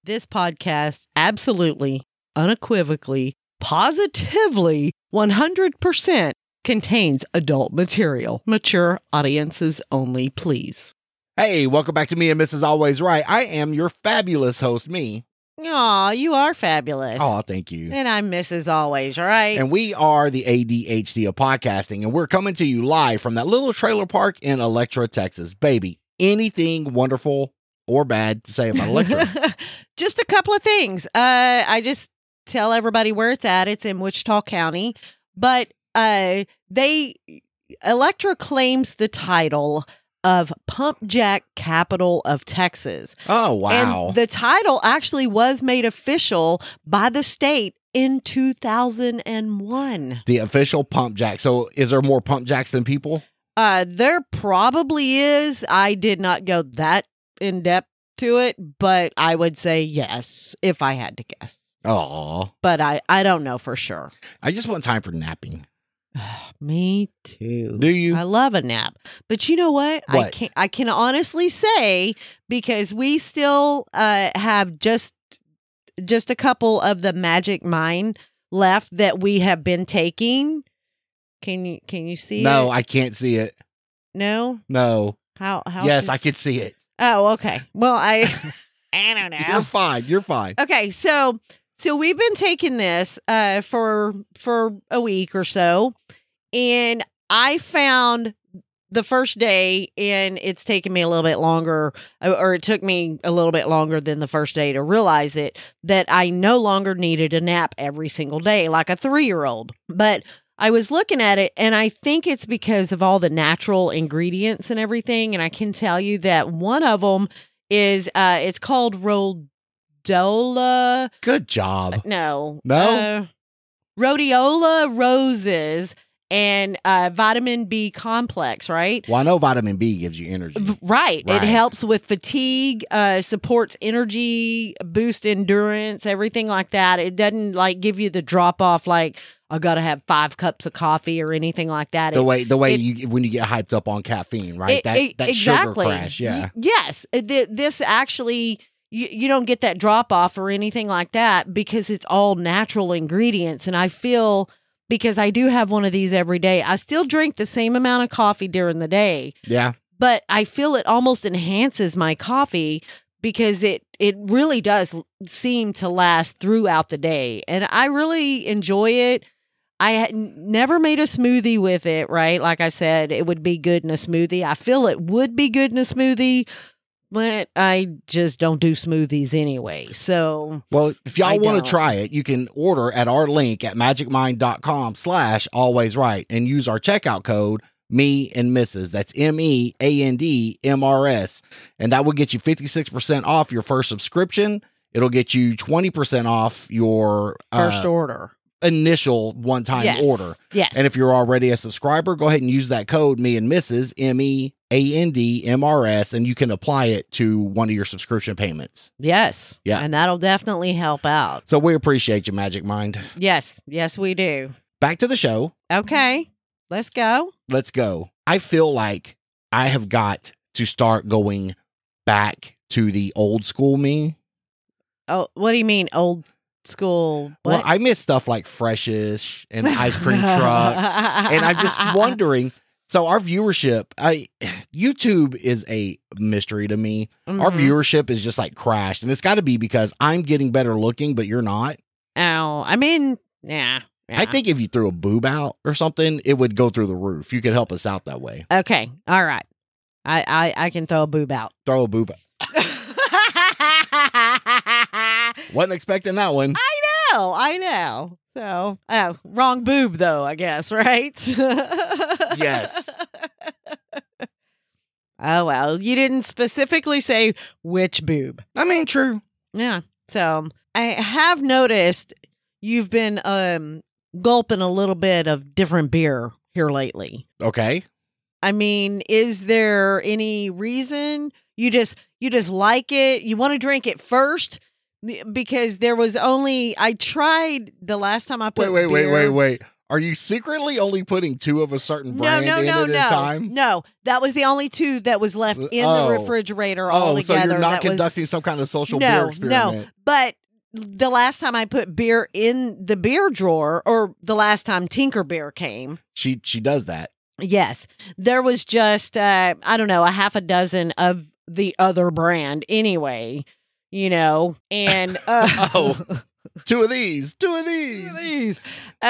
This podcast absolutely, unequivocally, positively, 100% contains adult material. Mature audiences only, please. Hey, welcome back to Me and Mrs. Always Right. I am your fabulous host, me. Aw, you are fabulous. Oh, thank you. And I'm Mrs. Always Right. And we are the ADHD of podcasting, and we're coming to you live from that little trailer park in Electra, Texas. Baby, anything wonderful or bad to say about Electra? Just a couple of things. I just tell everybody where it's at. It's in Wichita County. But Electra claims the title of Pump Jack Capital of Texas. Oh, wow. And the title actually was made official by the state in 2001. The official Pump Jack. So is there more Pump Jacks than people? There probably is. I did not go that in depth to it, but I would say yes, if I had to guess. Oh. But I don't know for sure. I just want time for napping. Me too. Do you? I love a nap. But you know what? What? I can honestly say, because we still have just a couple of the Magic Mind left that we have been taking. Can you see it? No, I can't see it. No? No. How Yes, I can see it. Oh, okay. Well, I don't know. You're fine. You're fine. Okay, so we've been taking this for a week or so, and I found the first day, and it's taken me a little bit longer, or it took me a little bit longer than the first day to realize it, that I no longer needed a nap every single day like a 3-year-old. But I was looking at it, and I think it's because of all the natural ingredients and everything, and I can tell you that one of them is, it's called Rhodiola. Good job. No. No? Rhodiola roses and vitamin B complex, right? Well, I know vitamin B gives you energy. Right. It Right. helps with fatigue, supports energy, boost endurance, everything like that. It doesn't like give you the drop off like, I got to have 5 cups of coffee or anything like that. The way you when you get hyped up on caffeine, right? That exactly. sugar crash, yeah. Yes. This actually, you don't get that drop off or anything like that because it's all natural ingredients. And I feel, because I do have one of these every day, I still drink the same amount of coffee during the day. Yeah. But I feel it almost enhances my coffee because it really does seem to last throughout the day. And I really enjoy it. I had never made a smoothie with it, right? Like I said, it would be good in a smoothie. I feel it would be good in a smoothie, but I just don't do smoothies anyway. So, well, if y'all want don't. to try it, you can order at our link at magicmind.com/alwaysright and use our checkout code Me and Mrs. That's MEANDMRS. And that will get you 56% off your first subscription. It'll get you 20% off your first order. Initial one-time order. Yes. And if you're already a subscriber, go ahead and use that code Me and Mrs. MEANDMRS, and you can apply it to one of your subscription payments. Yes. Yeah. And that'll definitely help out. So we appreciate you, Magic Mind. Yes. Yes, we do. Back to the show. Okay. Let's go. Let's go. I feel like I have got to start going back to the old school me. Oh, what do you mean old school? What? Well, I miss stuff like Freshish and Ice Cream Truck. And I'm just wondering, so our viewership, YouTube is a mystery to me. Mm-hmm. Our viewership is just like crashed. And it's got to be because I'm getting better looking, but you're not. Oh, I mean, yeah. I think if you threw a boob out or something, it would go through the roof. You could help us out that way. Okay. All right. I can throw a boob out. Throw a boob out. Wasn't expecting that one. I know. So, wrong boob though, I guess, right? Yes. Oh, well, you didn't specifically say which boob. I mean, true. Yeah. So, I have noticed you've been gulping a little bit of different beer here lately. Okay. I mean, is there any reason you just like it? You want to drink it first? Because there was only, I tried the last time I put beer. Wait. Are you secretly only putting 2 of a certain brand no, in no, at no, a time? no. That was the only 2 that was left in the refrigerator Oh, altogether. so you're not That conducting some kind of social no, beer experiment. No, but the last time I put beer in the beer drawer, or the last time Tinker Beer came, She does that. yes, there was just I don't know, a half a dozen of the other brand anyway, and 2 of these. 2 of these.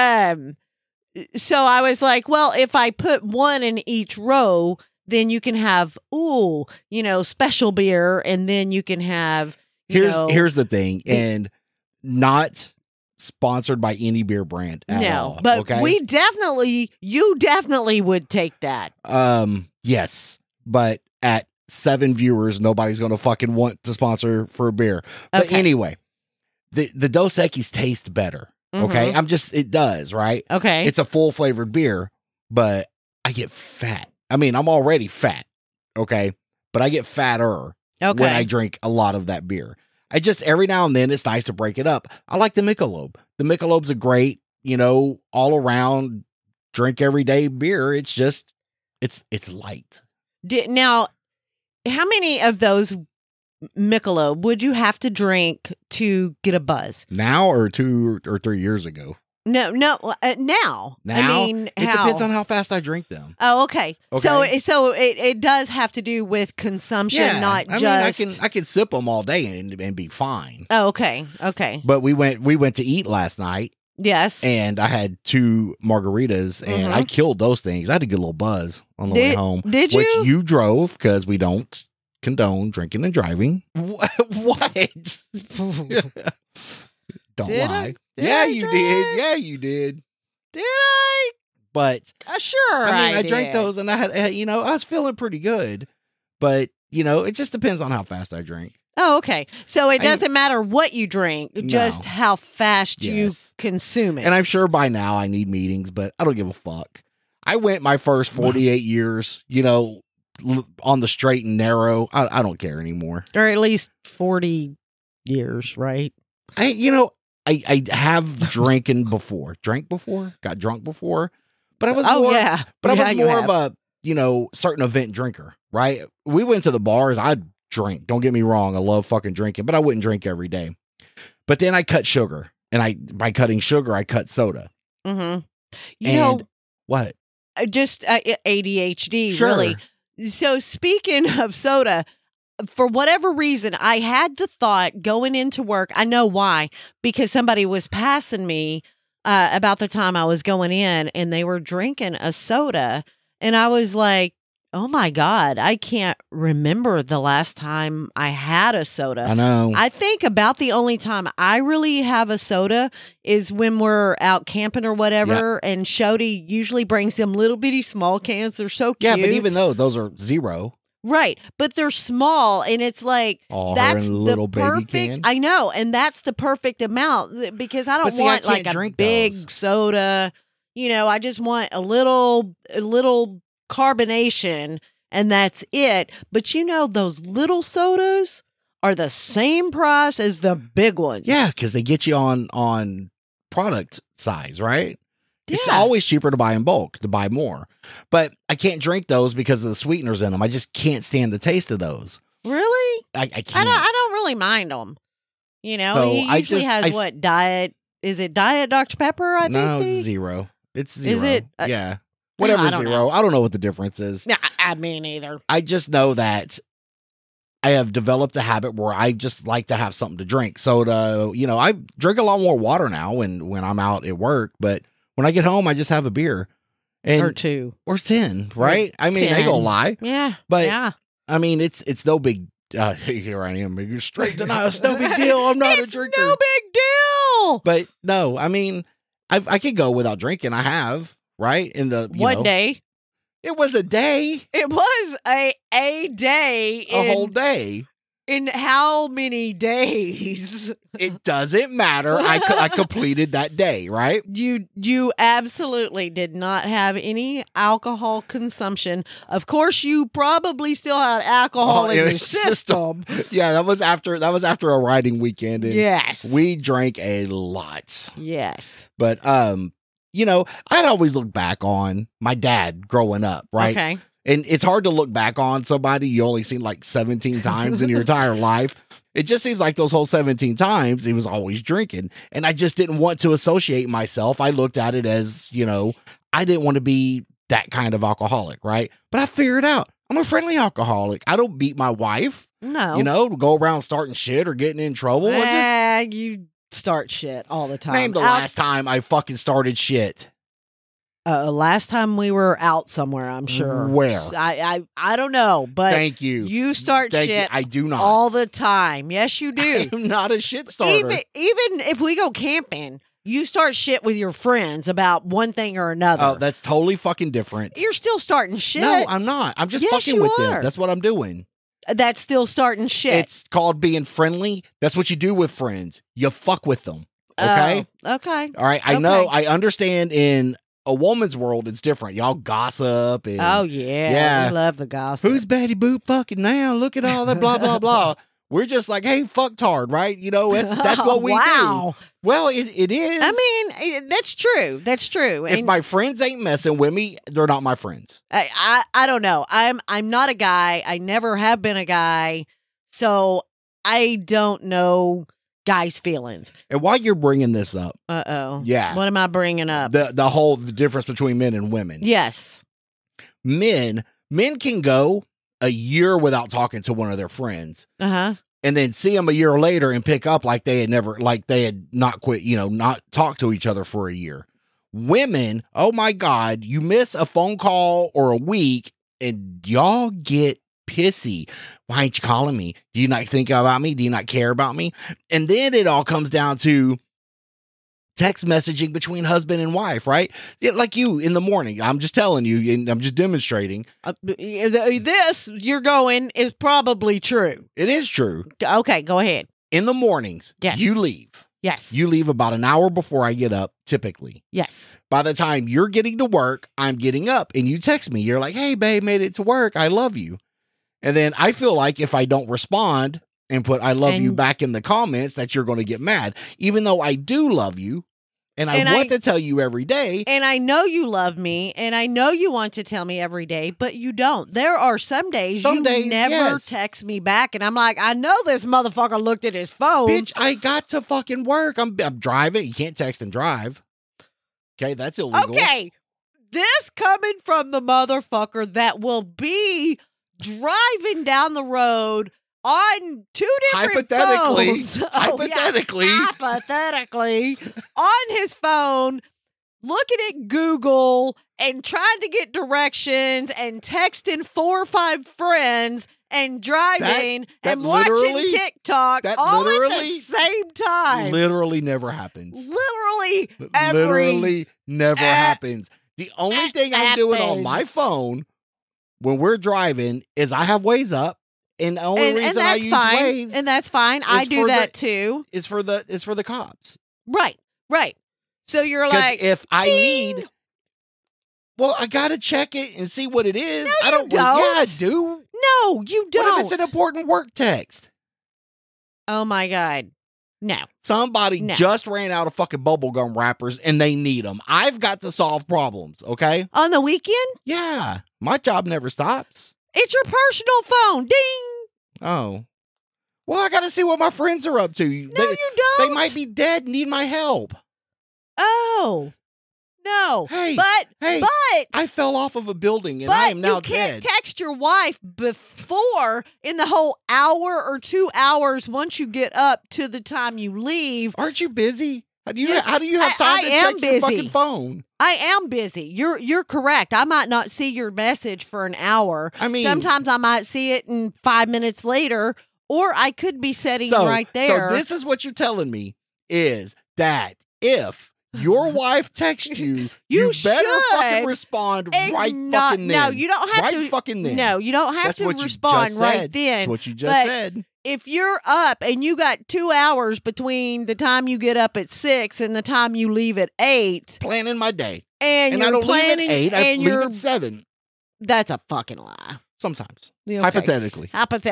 So I was like, well, if I put 1 in each row, then you can have special beer, and then you can have Here's the thing, and not sponsored by any beer brand at all. But okay? you definitely would take that. Yes, but at 7 viewers, nobody's going to fucking want to sponsor for a beer. But Okay. anyway, the Dos Equis taste better. Okay, it does, right? Okay. It's a full flavored beer, but I get fat. I mean, I'm already fat. Okay, but I get fatter when I drink a lot of that beer. I just, every now and then, it's nice to break it up. I like the Michelob. The Michelob's a great, all around drink everyday beer. It's just, it's light. Now, how many of those Michelob would you have to drink to get a buzz? Now or 2 or 3 years ago? No, now. Now? I mean, it depends on how fast I drink them. Oh, okay. So it does have to do with consumption, not just. Mean, I can sip them all day and be fine. Oh, okay. Okay. But we went to eat last night. Yes. And I had 2 margaritas, and I killed those things. I had a good little buzz on the way home. Did you? Which you drove, because we don't condone drinking and driving. What? Don't lie. Yeah, you did. Yeah, you did. Did I? But sure. I drank those, and I had, I was feeling pretty good. But it just depends on how fast I drink. Oh, okay. So it doesn't matter what you drink, just how fast you consume it. And I'm sure by now I need meetings, but I don't give a fuck. I went my first 48 years, on the straight and narrow. I don't care anymore. Or at least 40 years, right? I have drank before, got drunk before, but I was more of a, certain event drinker, right? We went to the bars. I'd drink. Don't get me wrong. I love fucking drinking, but I wouldn't drink every day. But then I cut sugar, and by cutting sugar, I cut soda. Mm-hmm. What? Just ADHD, sure. Really. So speaking of soda, for whatever reason, I had the thought going into work. I know why, because somebody was passing me about the time I was going in, and they were drinking a soda, and I was like, oh my God, I can't remember the last time I had a soda. I know. I think about the only time I really have a soda is when we're out camping or whatever, and Shody usually brings them little bitty small cans. They're so cute. Yeah, but even though those are 0. Right, but they're small, and it's like that's the little perfect. Baby can. I know, and that's the perfect amount, because I don't want like a big soda. I just want a little carbonation, and that's it. But those little sodas are the same price as the big ones. Yeah, because they get you on product size, right? Yeah. It's always cheaper to buy in bulk, to buy more. But I can't drink those because of the sweeteners in them. I just can't stand the taste of those. Really? I can't. I don't really mind them. So he usually has what diet? Is it Diet Dr. Pepper? I think. No, it's 0. It's 0. Is it? Yeah. Whatever 0. I don't know what the difference is. Nah, I mean either. I just know that I have developed a habit where I just like to have something to drink. Soda, I drink a lot more water now when I'm out at work, but when I get home, I just have a beer. Or 2. Or 10, right? I mean, 10. I ain't gonna lie. Yeah. But, yeah. I mean, it's no big, here I am, you're straight denial. It's no big deal. I'm not a drinker. No big deal. But, no, I mean, I could go without drinking. I have, right? What day? It was a day. It was a day. A whole day. In how many days? It doesn't matter. I completed that day, right? You absolutely did not have any alcohol consumption. Of course, you probably still had alcohol in your system. Yeah, that was after a riding weekend. And yes, we drank a lot. Yes, but I'd always look back on my dad growing up, right? Okay. And it's hard to look back on somebody you only seen like 17 times in your entire life. It just seems like those whole 17 times he was always drinking. And I just didn't want to associate myself. I looked at it as, I didn't want to be that kind of alcoholic, right? But I figured out I'm a friendly alcoholic. I don't beat my wife. No. Go around starting shit or getting in trouble. You start shit all the time. Name the last time I fucking started shit. Last time we were out somewhere, I'm sure. Where? I don't know, but thank you. You start shit. I do not all the time. Yes, you do. I'm not a shit starter. Even if we go camping, you start shit with your friends about one thing or another. Oh, that's totally fucking different. You're still starting shit. No, I'm not. I'm just fucking with them. That's what I'm doing. That's still starting shit. It's called being friendly. That's what you do with friends. You fuck with them. Okay? Okay. All right. I know. I understand in a woman's world, it's different. Y'all gossip. And, oh, yeah. We love the gossip. Who's Betty Boop fucking now? Look at all that blah, blah, blah. We're just like, hey, fucktard, right? That's what we do. Well, it is. I mean, that's true. That's true. If my friends ain't messing with me, they're not my friends. I don't know. I'm not a guy. I never have been a guy. So I don't know guys' feelings. And while you're bringing this up. Uh-oh. Yeah. What am I bringing up? The difference between men and women. Yes. Men can go a year without talking to one of their friends. Uh-huh. And then see them a year later and pick up like they had not quit, not talked to each other for a year. Women, oh my God, you miss a phone call or a week and y'all get pissy. Why ain't you calling me? Do you not think about me? Do you not care about me? And then it all comes down to text messaging between husband and wife, right? Yeah, like you in the morning. I'm just telling you, and I'm just demonstrating. This you're going is probably true. It is true. Okay, go ahead. In the mornings, yes. You leave. Yes. You leave about an hour before I get up, typically. Yes. By the time you're getting to work, I'm getting up, and you text me. You're like, hey, babe, made it to work. I love you. And then I feel like if I don't respond and put I love you back in the comments, that you're going to get mad, even though I do love you. And I want to tell you every day. And I know you love me. And I know you want to tell me every day, but you don't. There are some days you never text me back. And I'm like, I know this motherfucker looked at his phone. Bitch, I got to fucking work. I'm driving. You can't text and drive. Okay, that's illegal. Okay. This coming from the motherfucker that will be driving down the road on two different phones. Hypothetically. Hypothetically. On his phone, looking at Google and trying to get directions and texting 4 or 5 friends and driving and watching TikTok all at the same time. Literally never happens. Literally never happens. The only thing I'm doing on my phone when we're driving is I have Waze up. And the only reason I use Waze, and that's fine. I do that too. It's for the cops. Right. So you're like, if I ding! need, well, I gotta check it and see what it is. No, I don't. Yeah, I do. No, you don't. What if it's an important work text? Oh my God. No. Somebody just ran out of fucking bubblegum wrappers and they need them. I've got to solve problems. Okay. On the weekend? Yeah, my job never stops. It's your personal phone. Ding. Oh. Well, I got to see what my friends are up to. No, you don't. They might be dead, need my help. Oh. No. Hey. But I fell off of a building and I am now dead. You can't text your wife before in the whole hour or 2 hours once you get up to the time you leave. Aren't you busy? How do you have time to check your fucking phone? I am busy. You're correct. I might not see your message for an hour. I mean, sometimes I might see it in 5 minutes later, or I could be sitting right there. So this is what you're telling me is that if your wife texts you, you better fucking respond right fucking then. No, you don't have to. Fucking then. No, you don't have to respond right then. That's what you just said. If you're up and you got 2 hours between the time you get up at 6 and the time you leave at 8, planning my day, and I don't leave at 8, I leave at 7. That's a fucking lie. Sometimes. Okay. Hypothetically.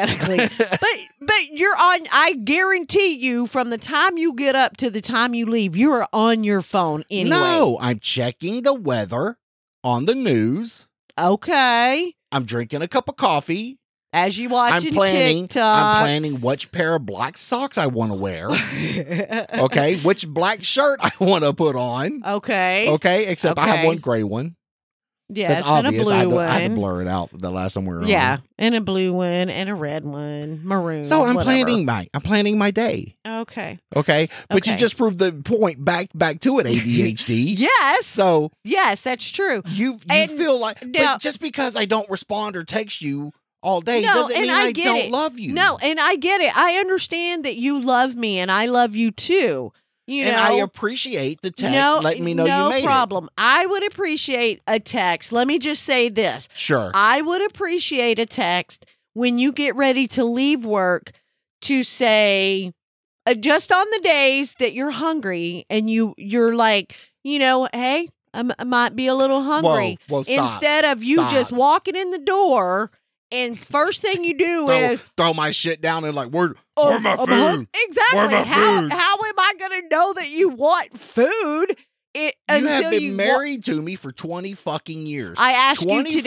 But you're on, I guarantee you, from the time you get up to the time you leave, you are on your phone anyway. No, I'm checking the weather on the news. Okay. I'm drinking a cup of coffee. As you watching TikToks. I'm planning which pair of black socks I want to wear. Okay. Which black shirt I want to put on. Okay. Okay. Except I have one gray one. Yeah, that's obvious. And a blue one. I had to blur it out the last time we were on. Yeah, and a blue one, and a red one, maroon. So I'm planning my day. Okay. But you just proved the point. Back to it, ADHD. Yes. So yes, that's true. You feel like but just because I don't respond or text you all day doesn't mean I don't love you. No, and I get it. I understand that you love me, and I love you too. And I appreciate the text letting me know you made No problem. I would appreciate a text. Let me just say this. Sure. I would appreciate a text when you get ready to leave work to say, just on the days that you're hungry and you're like, hey, I might be a little hungry. Whoa, stop. Instead of you just walking in the door and first thing you do is throw my shit down and like, where my food? Exactly. Where my food? How am I going to know that you want food? You have been married to me for 20 fucking years. I ask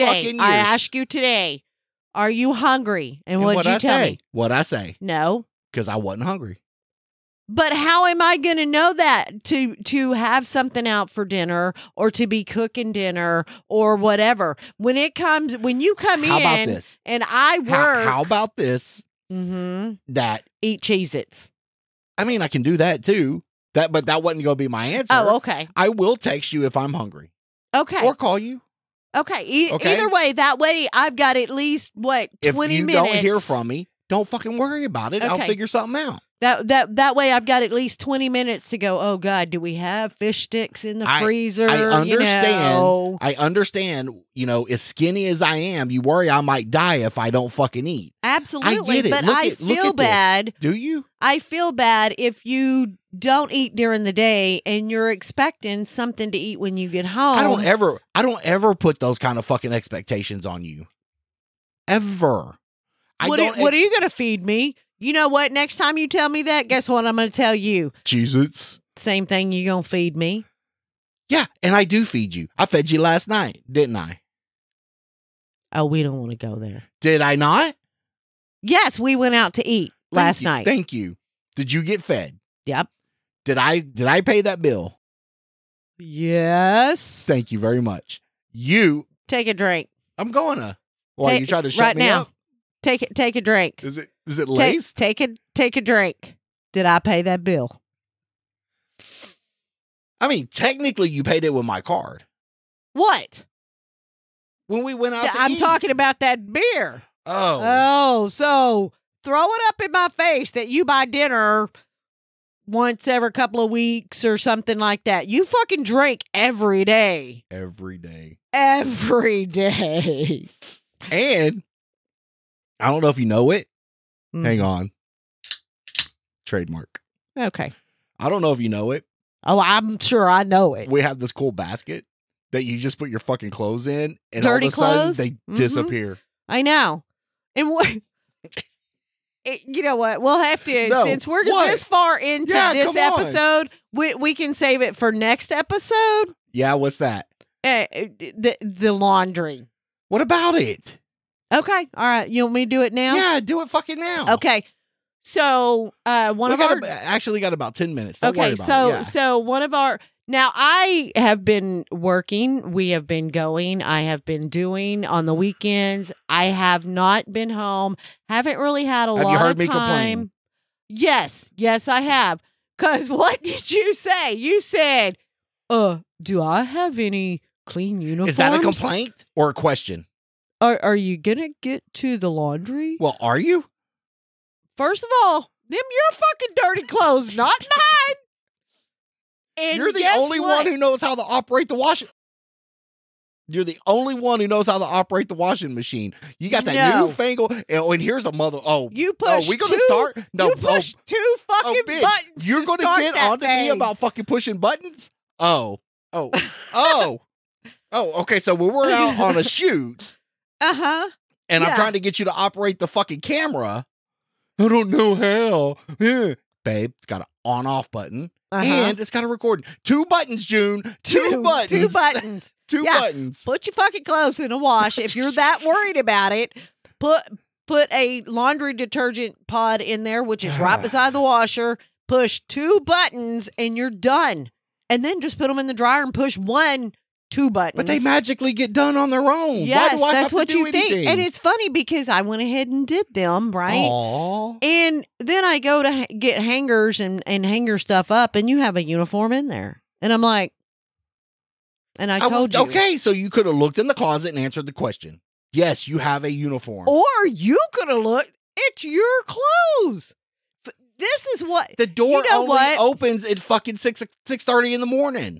you today, are you hungry? And what'd you tell me? What'd I say? No. Because I wasn't hungry. But how am I going to know that to have something out for dinner or to be cooking dinner or whatever? When you come how about this? And I work. How about this? Mm-hmm. That eat Cheez-Its. I mean, I can do that too. But that wasn't going to be my answer. Oh, okay. I will text you if I'm hungry. Okay. Or call you. Okay. Either way, that way I've got at least 20 minutes. If you don't hear from me, don't fucking worry about it. Okay. I'll figure something out. That way I've got at least 20 minutes to go, oh God, do we have fish sticks in the freezer? I understand. I understand, as skinny as I am, you worry I might die if I don't fucking eat. Absolutely. I get it. But I feel bad. This. Do you? I feel bad if you don't eat during the day and you're expecting something to eat when you get home. I don't ever put those kind of fucking expectations on you. Ever. What are you going to feed me? You know what? Next time you tell me that, guess what I'm going to tell you? Cheez-Its. Same thing you going to feed me? Yeah, and I do feed you. I fed you last night, didn't I? Oh, we don't want to go there. Did I not? Yes, we went out to eat last night. Thank you. Did you get fed? Yep. Did I pay that bill? Yes. Thank you very much. You take a drink. I'm going to. Well, you try to shut me up? Take a drink. Is it laced? Take a drink. Did I pay that bill? I mean, technically you paid it with my card. What? When we went out to eat. I'm talking about that beer. Oh, so throw it up in my face that you buy dinner once every couple of weeks or something like that. You fucking drink every day. Every day. Every day. And I don't know if you know it. Hang on. Trademark. Okay. I don't know if you know it. Oh, I'm sure I know it. We have this cool basket that you just put your fucking clothes in, and dirty all of a clothes? sudden they disappear. I know. And what? You know what? We'll have to, since we're this far into this episode, we can save it for next episode. Yeah, what's that? The laundry. What about it? Okay. All right. You want me to do it now? Yeah, do it fucking now. Okay. So, actually got about 10 minutes. Don't worry about it. So one of our, now I have been working. We have been going. I have been doing on the weekends. I have not been home. Haven't really had a lot of time. Have you heard me complain? Yes, I have. Because what did you say? You said, do I have any clean uniforms? Is that a complaint or a question? Are you going to get to the laundry? Well, are you? First of all, them your fucking dirty clothes, not mine. And you're the only one who knows how to operate the washing. You're the only one who knows how to operate the washing machine. You got that newfangled. And here's a mother. You push. We gonna start? No, you push two fucking buttons. You're gonna get on to me about fucking pushing buttons? Oh. Okay. So when we're out on a shoot. and I'm trying to get you to operate the fucking camera. I don't know how. Yeah. Babe, it's got an on-off button. And it's got a recording. 2 buttons, June. 2 buttons. 2 buttons. 2 buttons. Put your fucking clothes in a wash. If you're that worried about it, put a laundry detergent pod in there, which is right beside the washer. Push 2 buttons and you're done. And then just put them in the dryer and push 2 buttons. But they magically get done on their own. Yes, Why do I that's have what to do you anything? think. And it's funny because I went ahead and did them, right? Aww. And then I go to get hangers and hanger stuff up, and you have a uniform in there. And I'm like, and I told you. Okay, so you could have looked in the closet and answered the question. Yes, you have a uniform. Or you could have looked. It's your clothes. This is what. The door only opens at fucking 6:30 in the morning.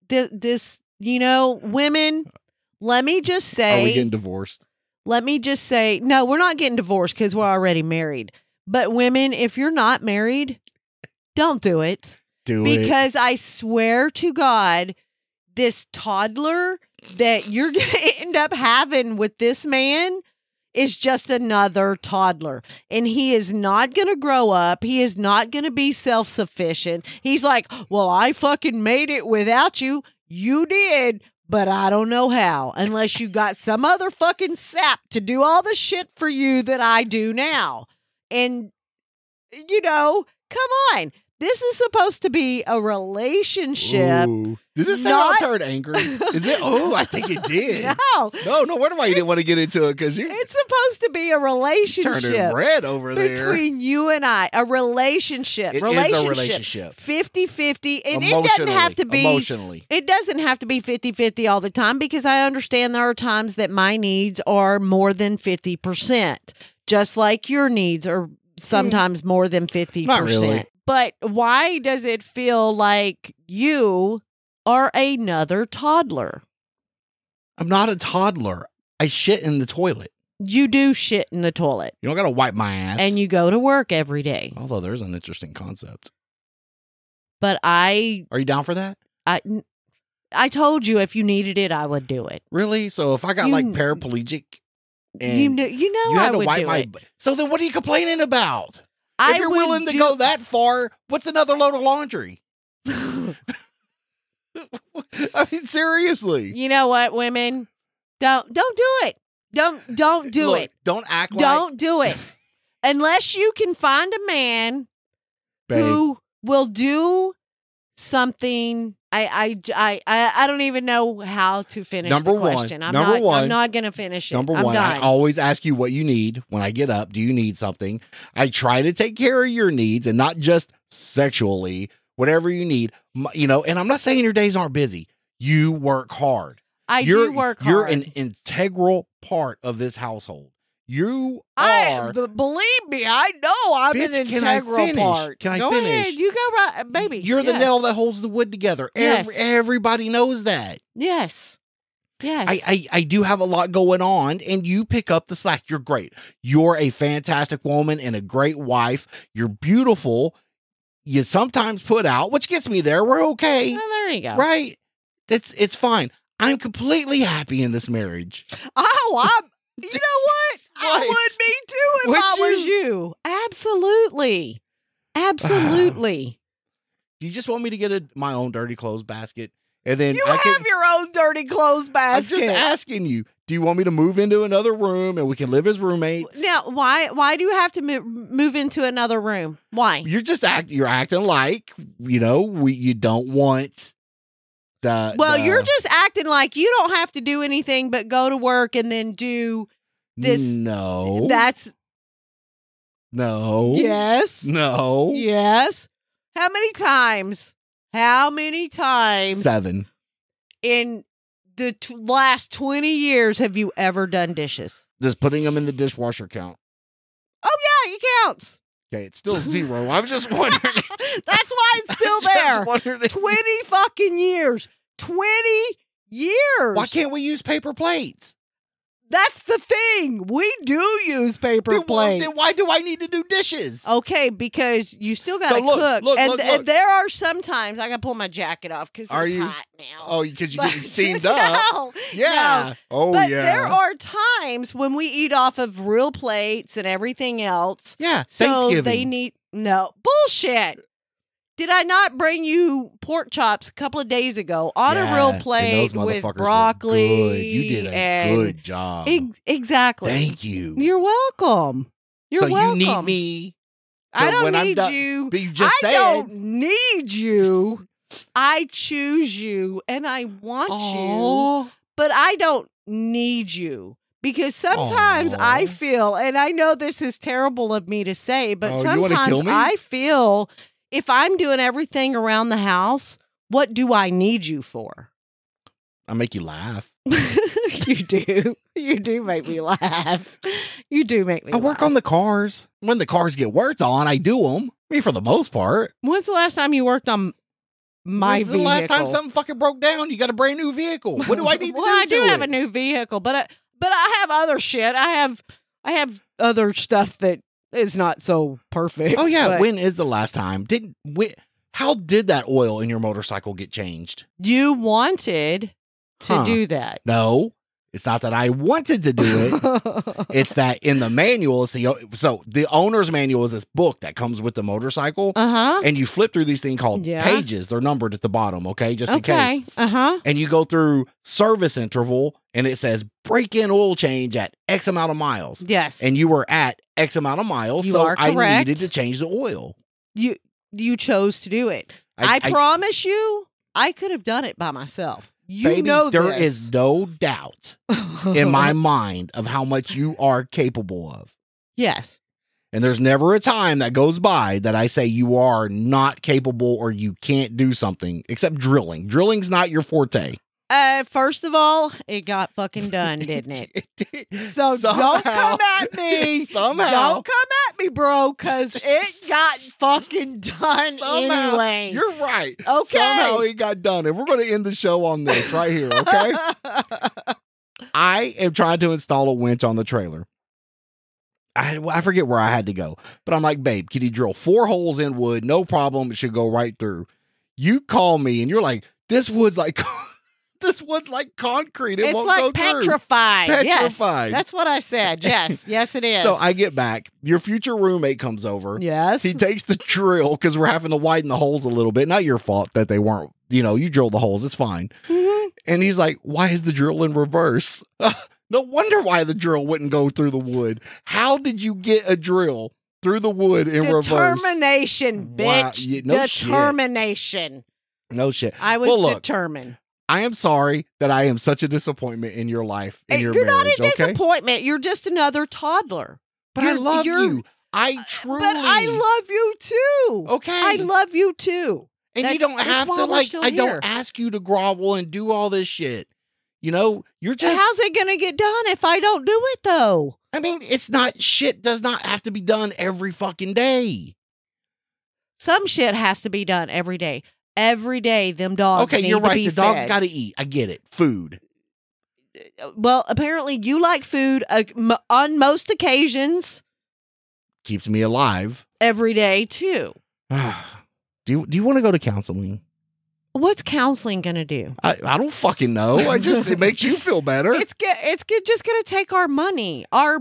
Women, let me just say. Are we getting divorced? Let me just say, no, we're not getting divorced because we're already married. But women, if you're not married, don't do it. Because I swear to God, this toddler that you're going to end up having with this man is just another toddler. And he is not going to grow up. He is not going to be self-sufficient. He's like, well, I fucking made it without you. You did, but I don't know how, unless you got some other fucking sap to do all the shit for you that I do now. And, come on. This is supposed to be a relationship. Ooh. Did this sound turn angry? Is it? Oh, I think it did. No, wonder why you didn't want to get into it, because it's supposed to be a relationship. Turning red over there. Between you and I. A relationship. It is a relationship. 50-50. And it doesn't have to be. Emotionally. It doesn't have to be 50-50 all the time, because I understand there are times that my needs are more than 50%. Just like your needs are sometimes more than 50%. Not really. But why does it feel like you are another toddler? I'm not a toddler. I shit in the toilet. You do shit in the toilet. You don't got to wipe my ass. And you go to work every day. Although there's an interesting concept. But Are you down for that? I told you if you needed it, I would do it. Really? So if I got paraplegic and you had to would wipe do my it. So then what are you complaining about? If you're willing to go that far, what's another load of laundry? I mean, seriously. You know what, women? Don't do it. Don't do it. Don't act like. Don't do it. Unless you can find a man who will do something. I don't even know how to finish the question. I'm not going to finish it. Number one, done. I always ask you what you need when I get up. Do you need something? I try to take care of your needs, and not just sexually, whatever you need, and I'm not saying your days aren't busy. You work hard. I do work hard. You're an integral part of this household. You are. Believe me, I know I'm an integral part. Can I go finish? Ahead. You go right, baby. You're the nail that holds the wood together. Yes. Everybody knows that. Yes. I do have a lot going on, and you pick up the slack. You're great. You're a fantastic woman and a great wife. You're beautiful. You sometimes put out, which gets me there. We're okay. Well, there you go. Right? It's fine. I'm completely happy in this marriage. You know what? I would be too if I was you. Absolutely. Do you just want me to get my own dirty clothes basket? And then you have your own dirty clothes basket. I'm just asking you. Do you want me to move into another room and we can live as roommates? Now, why do you have to move into another room? Why? You're acting like, you don't want you're just acting like you don't have to do anything but go to work and then do this. No. No. Yes. No. Yes. How many times? 7. In the last 20 years have you ever done dishes? Does putting them in the dishwasher count? Oh, yeah, it counts. Okay, it's still 0. I was just wondering. That's why it's still there. 20 fucking years. 20 years. Why can't we use paper plates? That's the thing. We do use paper plates. Then why do I need to do dishes? Okay, because you still got to cook. Look. And there are sometimes I got to pull my jacket off because it's hot now. Oh, because you're getting steamed up. No, yeah. No. Oh, but yeah. there are times when we eat off of real plates and everything else. Yeah. So Thanksgiving. they need bullshit. Did I not bring you pork chops a couple of days ago on a real plate with broccoli? You did a good job. Exactly. Thank you. You're welcome. You're welcome. You need me. I don't need you. But you just said. I don't need you. I choose you and I want you. But I don't need you. Because sometimes I feel, and I know this is terrible of me to say, but sometimes I feel if I'm doing everything around the house, what do I need you for? I make you laugh. You do. You do make me laugh. You do make me laugh. I work on the cars. When the cars get worked on, I do them. I mean, for the most part. When's the last time you worked on my vehicle? The last time something fucking broke down? You got a brand new vehicle. What do I need to do? Well, I do have a new vehicle, but I have other shit. I have other stuff that is not so perfect. Oh yeah, but when is the last time? How did that oil in your motorcycle get changed? You wanted to do that. No, it's not that I wanted to do it. It's that in the manual, the owner's manual is this book that comes with the motorcycle. And you flip through these things called pages. They're numbered at the bottom, okay? Just in case. And you go through service interval, and it says break-in oil change at X amount of miles. Yes. And you were at X amount of miles, so I needed to change the oil. You chose to do it. I promise you, I could have done it by myself. Baby, there is no doubt in my mind of how much you are capable of. Yes. And there's never a time that goes by that I say you are not capable or you can't do something except drilling. Drilling's not your forte. First of all, it got fucking done, didn't it? So don't come at me. Don't come at me, bro, because it got fucking done anyway. You're right. Okay. Somehow it got done. And we're going to end the show on this right here, okay? I am trying to install a winch on the trailer. I forget where I had to go, but I'm like, babe, can you drill 4 holes in wood? No problem. It should go right through. You call me and you're like, this wood's like concrete. It won't go petrified. Through. Petrified. Yes, that's what I said. Yes. Yes, it is. So I get back. Your future roommate comes over. Yes. He takes the drill because we're having to widen the holes a little bit. Not your fault that they weren't, you drilled the holes. It's fine. Mm-hmm. And he's like, why is the drill in reverse? No wonder why the drill wouldn't go through the wood. How did you get a drill through the wood in reverse? Determination, bitch. Wow. Determination. No shit. I was determined. I am sorry that I am such a disappointment in your life, in your marriage. You're not a disappointment. You're just another toddler. But I love you. I truly. But I love you too. Okay. I love you too. And you don't have to I don't ask you to grovel and do all this shit. You're just. How's it going to get done if I don't do it though? I mean, shit does not have to be done every fucking day. Some shit has to be done every day. Every day, them dogs. Okay, you're right. The dog's got to eat. I get it. Food. Well, apparently you like food on most occasions. Keeps me alive. Every day too. Do you want to go to counseling? What's counseling going to do? I don't fucking know. It makes you feel better. It's just going to take our money. Our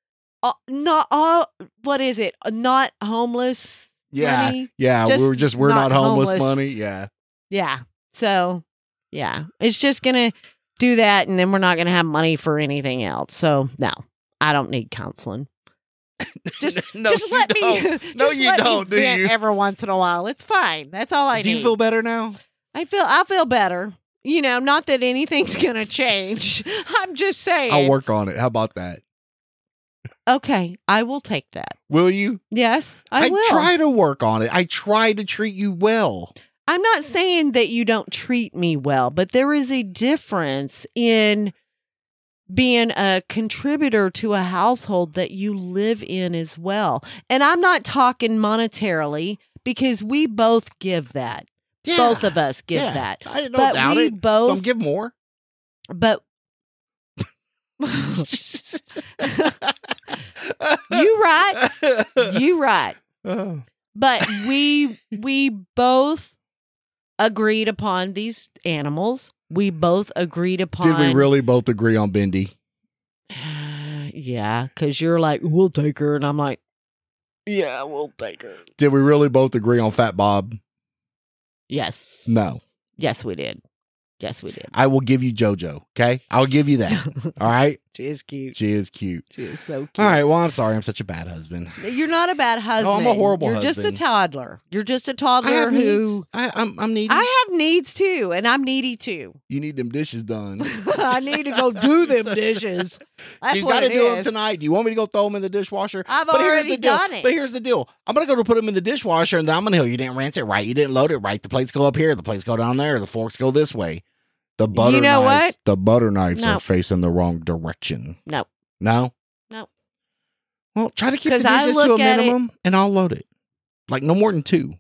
what is it? Not homeless. Money. Yeah. We're not homeless money. Yeah. Yeah. So, yeah, it's just gonna do that, and then we're not gonna have money for anything else. So, no, I don't need counseling. Just let me. No, you don't. Do you? Every once in a while, it's fine. That's all I need. Do you feel better now? I feel better. Not that anything's gonna change. I'm just saying. I'll work on it. How about that? Okay, I will take that. Will you? Yes, I will. I try to work on it. I try to treat you well. I'm not saying that you don't treat me well, but there is a difference in being a contributor to a household that you live in as well. And I'm not talking monetarily because we both give that. Yeah, both of us give that. I don't doubt it. Some give more. But You right. But we both agreed upon these animals. We both agreed upon. Did we really both agree on Bendy? Yeah, because you're like, we'll take her, and I'm like, yeah, we'll take her. Did we really both agree on Fat Bob? Yes. No. Yes, we did. Yes, we did. I will give you JoJo, okay? I'll give you that. All right? She is cute. She is cute. She is so cute. All right, well, I'm sorry. I'm such a bad husband. You're not a bad husband. No, I'm a horrible You're husband. just a toddler. You're just a toddler who... I'm needy. I have needs, too, and I'm needy, too. You need them dishes done. I need to go do them dishes. That's you what got to it do is. them tonight. Do you want me to go throw them in the dishwasher? I've But here's already the deal. done it. But here's the deal. I'm going to go to put them in the dishwasher, and then I'm going to tell you didn't rinse it right. You didn't load it right. The plates go up here. The plates go down there. The forks go this way. The butter You know knives, what? The butter knives No. are facing the wrong direction. No. No? No. Well, try to keep the 'Cause I dishes to a look at it- minimum, and I'll load it. Like no more than 2.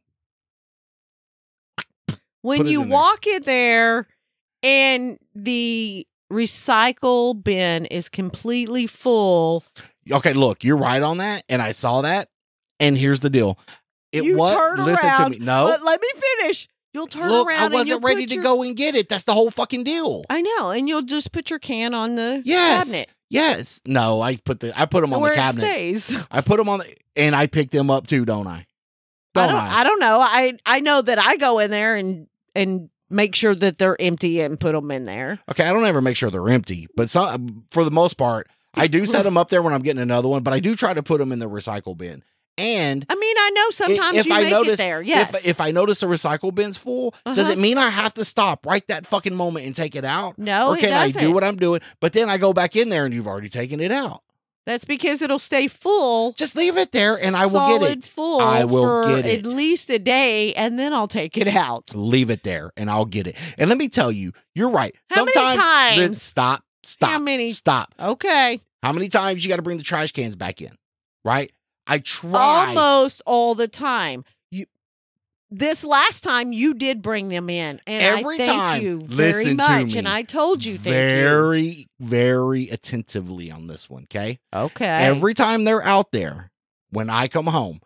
When Put it you in there. walk in there and the recycle bin is completely full, Okay, look, you're right on that, and I saw that. And here's the deal. you turn Listen around. to me. No. Let me finish. You'll turn Look, around I and you'll wasn't ready put to your- go and get it. That's the whole fucking deal. I know, and you'll just put your can on the Yes. cabinet Yes. No, I put them on where the cabinet. it stays. I put them on and I pick them up too, don't I? I don't know. I know that I go in there and make sure that they're empty and put them in there. Okay, I don't ever make sure they're empty, but for the most part, I do set them up there when I'm getting another one, but I do try to put them in the recycle bin. And I mean, I know sometimes if you I make notice, it there. Yes. If I notice the recycle bin's full, does Uh-huh. it mean I have to stop right that fucking moment and take it out? No, or can it I doesn't. do what I'm doing? But then I go back in there and you've already taken it out. That's because it'll stay full. Just leave it there and I will get it. Full I will for get it. at least a day, and then I'll take it out. Leave it there and I'll get it. And let me tell you, you're right. How many Sometimes times? Stop. How many? Stop. Okay. How many times you got to bring the trash cans back in? Right? I try. Almost all the time. This last time you did bring them in, and Every I thank time. you very Listen to much. me. And I told you, thank you. very, very attentively on this one. Okay. Okay. Every time they're out there, when I come home,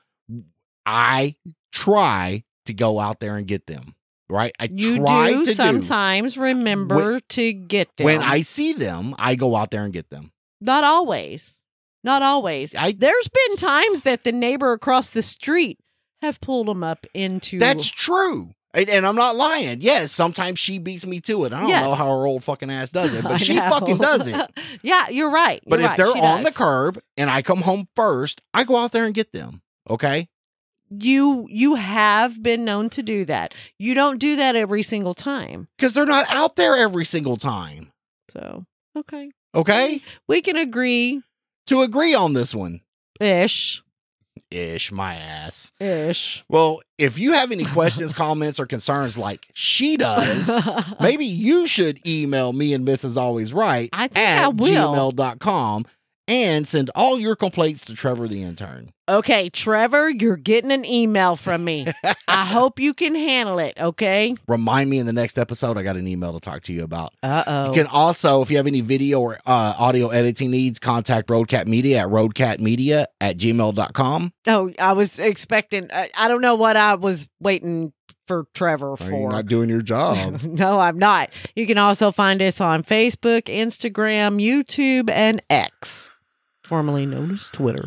I try to go out there and get them. Right? You try do to sometimes remember to get them. When I see them, I go out there and get them. Not always. Not always. There's been times that the neighbor across the street have pulled them up into. That's true. And I'm not lying. Yes, sometimes she beats me to it. I don't know how her old fucking ass does it, but I she know. fucking does it. Yeah, you're right. But You're if right. they're She on the does. curb and I come home first, I go out there and get them. Okay? You have been known to do that. You don't do that every single time. Because they're not out there every single time. So, okay. Okay? We can agree. To agree on this one. Ish. My ass. Ish. Well, if you have any questions, comments, or concerns like she does, maybe you should email me and Mrs. Always Right I think at I will. gmail.com and send all your complaints to Trevor the intern. Okay, Trevor, you're getting an email from me. I hope you can handle it, okay? Remind me in the next episode, I got an email to talk to you about. Uh-oh. You can also, if you have any video or audio editing needs, contact Roadcat Media at roadcatmedia@gmail.com. Oh, I was expecting, I don't know what I was waiting for Trevor for. You're not doing your job. No, I'm not. You can also find us on Facebook, Instagram, YouTube, and X, formerly known as Twitter.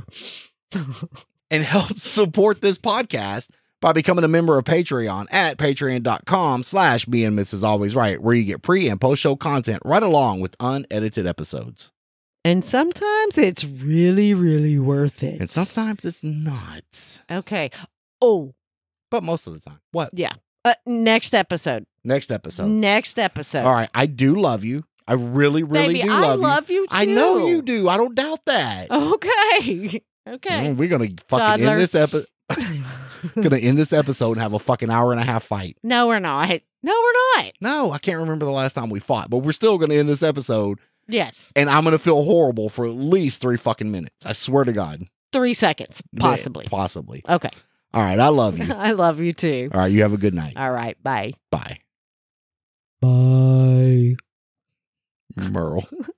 And help support this podcast by becoming a member of Patreon at patreon.com/me and Mrs. Always Right, where you get pre and post show content right along with unedited episodes. And sometimes it's really, really worth it. And sometimes it's not. Okay. Oh, But most of the time. What? yeah. Next episode. Next episode. Next episode. All right. I do love you. I really, really Baby, do I love you. love you too. I know you do. I don't doubt that. Okay. Okay. We're going to fucking Toddler. end this episode. Going to end this episode and have a fucking hour and a half fight. No, we're not. No, we're not. No, I can't remember the last time we fought, but we're still going to end this episode. Yes. And I'm going to feel horrible for at least 3 fucking minutes. I swear to God. 3 seconds, possibly. Yeah, possibly. Okay. All right. I love you. I love you too. All right. You have a good night. All right. Bye. Bye. Bye. Merle.